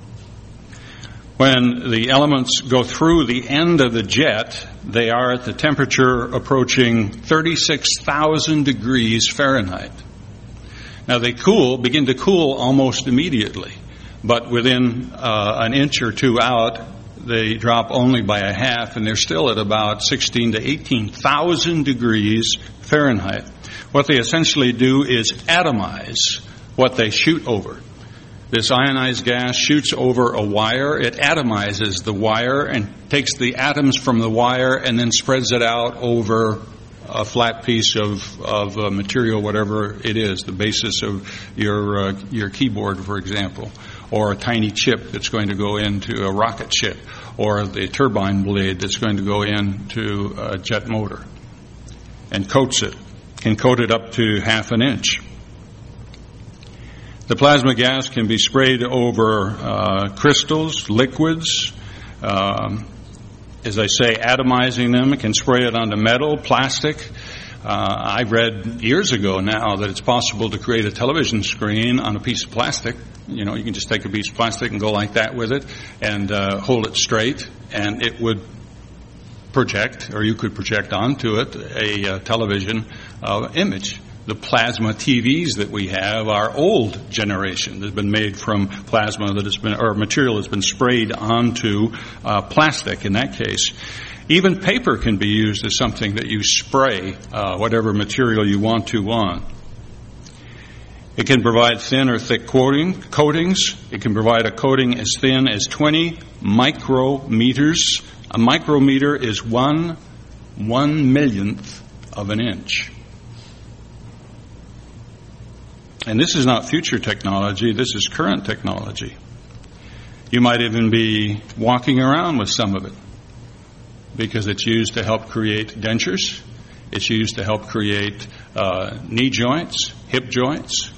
When the elements go through the end of the jet, they are at the temperature approaching 36,000 degrees Fahrenheit. Now they begin to cool almost immediately, but within an inch or two out, they drop only by a half, and they're still at about 16 to 18,000 degrees Fahrenheit. What they essentially do is atomize what they shoot over. This ionized gas shoots over a wire. It atomizes the wire and takes the atoms from the wire and then spreads it out over a flat piece of material, whatever it is, the basis of your keyboard, for example, or a tiny chip that's going to go into a rocket ship, or the turbine blade that's going to go into a jet motor, and coats it, can coat it up to half an inch. The plasma gas can be sprayed over crystals, liquids, as I say, atomizing them. It can spray it onto metal, plastic. I read years ago now that it's possible to create a television screen on a piece of plastic. You can just take a piece of plastic and go like that with it and hold it straight, and it would project, or you could project onto it, a television image. The plasma TVs that we have are old generation. They've been made from plasma or material that's been sprayed onto plastic in that case. Even paper can be used as something that you spray whatever material you want to on. It can provide thin or thick coatings. It can provide a coating as thin as 20 micrometers. A micrometer is 1/1,000,000th of an inch. And this is not future technology, this is current technology. You might even be walking around with some of it because it's used to help create dentures. It's used to help create knee joints, hip joints.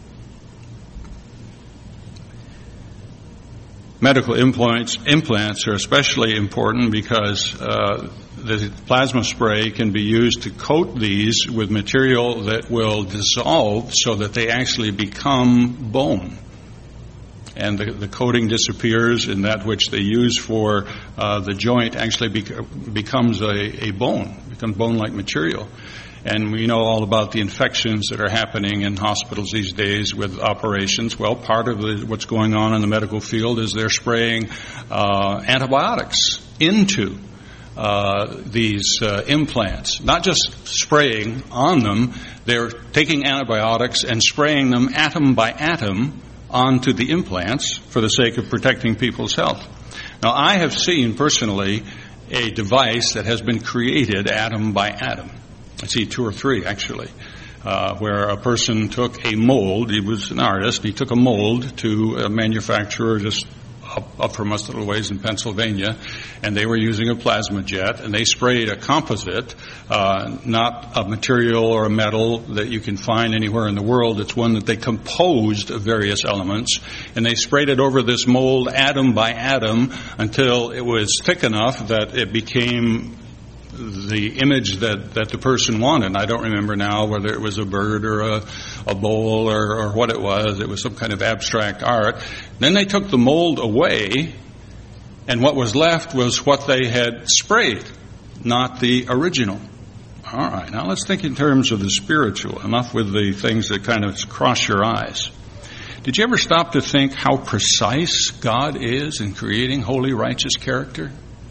Medical implants are especially important because the plasma spray can be used to coat these with material that will dissolve so that they actually become bone. And the coating disappears, and that which they use for the joint actually becomes a bone, becomes bone-like material. And we know all about the infections that are happening in hospitals these days with operations. Well, part of what's going on in the medical field is they're spraying antibiotics into these implants. Not just spraying on them, they're taking antibiotics and spraying them atom by atom onto the implants for the sake of protecting people's health. Now, I have seen personally a device that has been created atom by atom. I see 2 or 3 actually, where a person took a mold. He was an artist. He took a mold to a manufacturer just up from us a little ways in Pennsylvania, and they were using a plasma jet, and they sprayed a composite, not a material or a metal that you can find anywhere in the world. It's one that they composed of various elements, and they sprayed it over this mold atom by atom until it was thick enough that it became the image that the person wanted. I don't remember now whether it was a bird or a bowl or what it was. It was some kind of abstract art. Then they took the mold away, and what was left was what they had sprayed, not the original. All right, now let's think in terms of the spiritual, enough with the things that kind of cross your eyes. Did you ever stop to think how precise God is in creating holy, righteous character?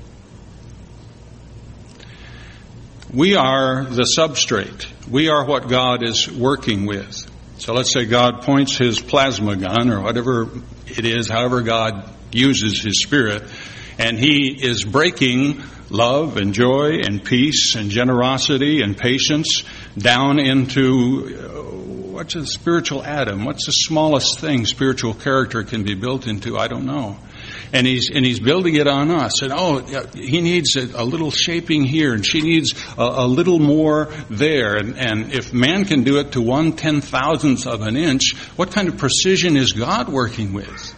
We are the substrate. We are what God is working with. So let's say God points his plasma gun or whatever it is, however God uses his Spirit, and he is breaking love and joy and peace and generosity and patience down into what's a spiritual atom? What's the smallest thing spiritual character can be built into? I don't know. And he's building it on us. And he needs a little shaping here, and she needs a little more there. And if man can do it to 1/10,000th of an inch, what kind of precision is God working with?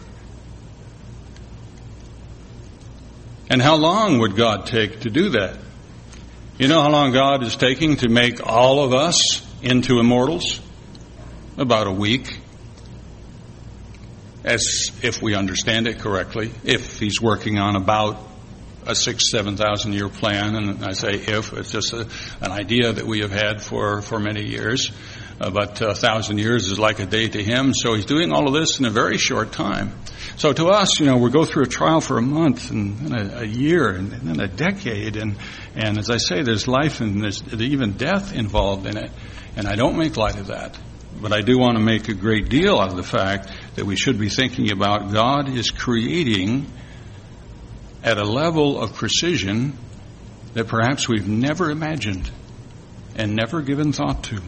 And how long would God take to do that? You know how long God is taking to make all of us into immortals? About a week. As if we understand it correctly, if he's working on about a 6,000-7,000 year plan, and I say if, it's just an idea that we have had for many years, but 1,000 years is like a day to him, so he's doing all of this in a very short time. So to us, we go through a trial for a month, and then a year, and then a decade, and as I say, there's life and there's even death involved in it, and I don't make light of that. But I do want to make a great deal out of the fact that we should be thinking about God is creating at a level of precision that perhaps we've never imagined and never given thought to.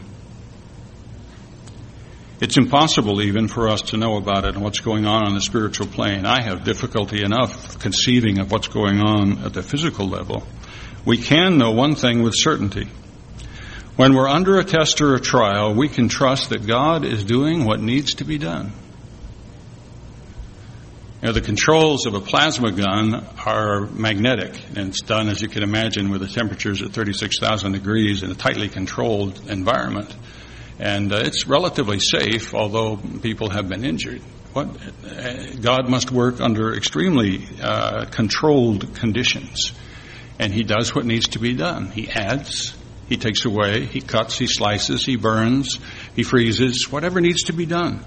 It's impossible even for us to know about it and what's going on the spiritual plane. I have difficulty enough conceiving of what's going on at the physical level. We can know one thing with certainty. When we're under a test or a trial, we can trust that God is doing what needs to be done. The controls of a plasma gun are magnetic, and it's done, as you can imagine, with the temperatures at 36,000 degrees in a tightly controlled environment. And it's relatively safe, although people have been injured. God must work under extremely controlled conditions, and he does what needs to be done. He adds, he takes away, he cuts, he slices, he burns, he freezes, whatever needs to be done.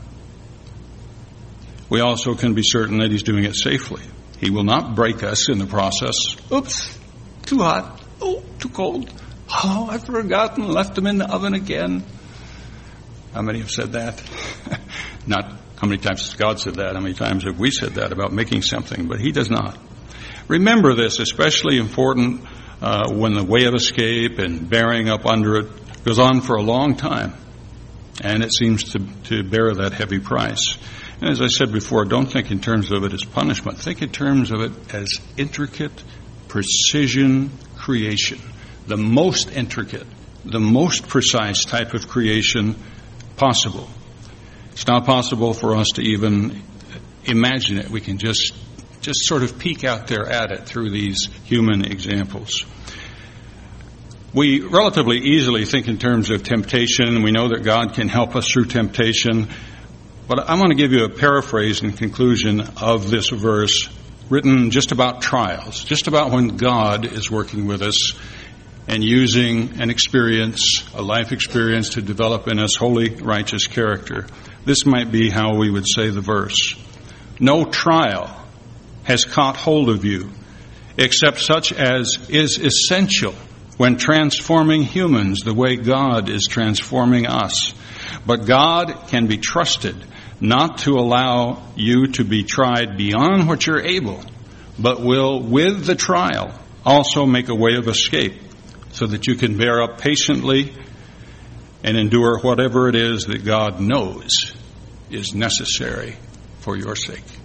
We also can be certain that he's doing it safely. He will not break us in the process. Oops, too hot. Oh, too cold. Oh, I've forgotten, left them in the oven again. How many have said that? Not how many times has God said that, how many times have we said that about making something, but he does not. Remember this, especially important when the way of escape and bearing up under it goes on for a long time, and it seems to bear that heavy price. And as I said before, don't think in terms of it as punishment. Think in terms of it as intricate precision creation. The most intricate, the most precise type of creation possible. It's not possible for us to even imagine it. We can just sort of peek out there at it through these human examples. We relatively easily think in terms of temptation. We know that God can help us through temptation. But I want to give you a paraphrase and conclusion of this verse written just about trials, just about when God is working with us and using an experience, a life experience, to develop in us holy, righteous character. This might be how we would say the verse. No trial has caught hold of you except such as is essential when transforming humans the way God is transforming us. But God can be trusted not to allow you to be tried beyond what you're able, but will, with the trial, also make a way of escape so that you can bear up patiently and endure whatever it is that God knows is necessary for your sake.